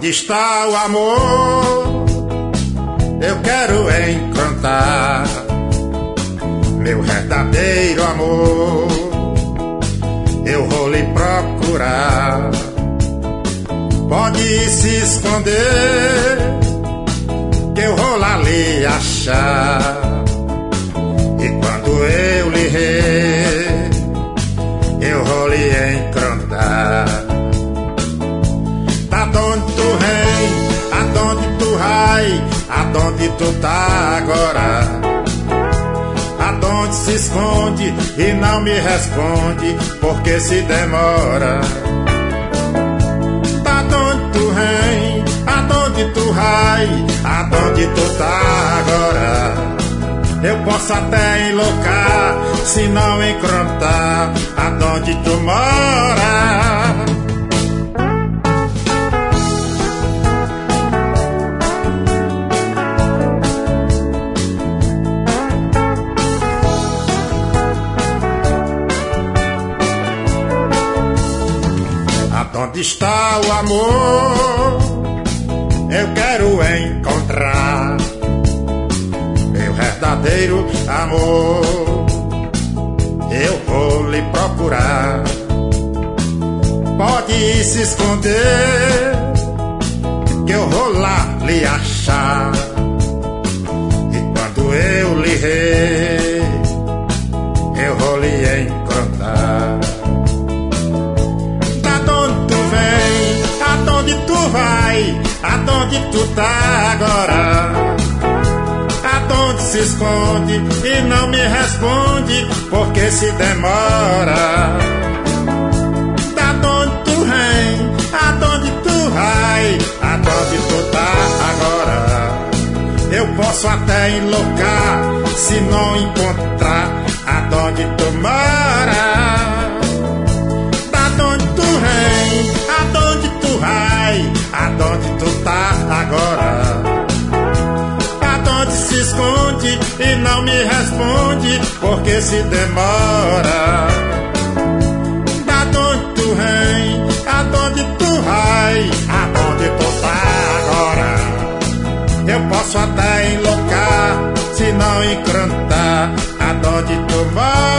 Aonde está o amor? Eu quero encontrar meu verdadeiro amor. Eu vou lhe procurar. Pode se esconder, que eu vou lá lhe achar. E quando eu lhe ver, eu vou lhe encontrar. Da onde tu vem, aonde tu vai, aonde tu tá agora? Aonde se esconde e não me responde, porque se demora? Da onde tu vem, aonde tu vai, aonde tu tá agora? Eu posso até enloucar se não encontrar aonde tu mora. Aonde está o amor? Eu quero encontrar meu verdadeiro amor. Eu vou lhe procurar. Pode se esconder, que eu vou lá lhe achar. E quando eu lhe ver, eu vou lhe encontrar. Aonde tu vai, aonde tu tá agora? Aonde se esconde e não me responde, porque se demora? Da onde tu vem, aonde tu vai, aonde tu tá agora? Eu posso até enloucar se não encontrar aonde tu mora. Da onde tu vem, aonde tu vai, aonde tu tá agora? Aonde se esconde e não me responde, porque se demora? Da onde tu vem, aonde tu vai, aonde tu tá agora? Eu posso até enloucar se não encontrar aonde tu vai.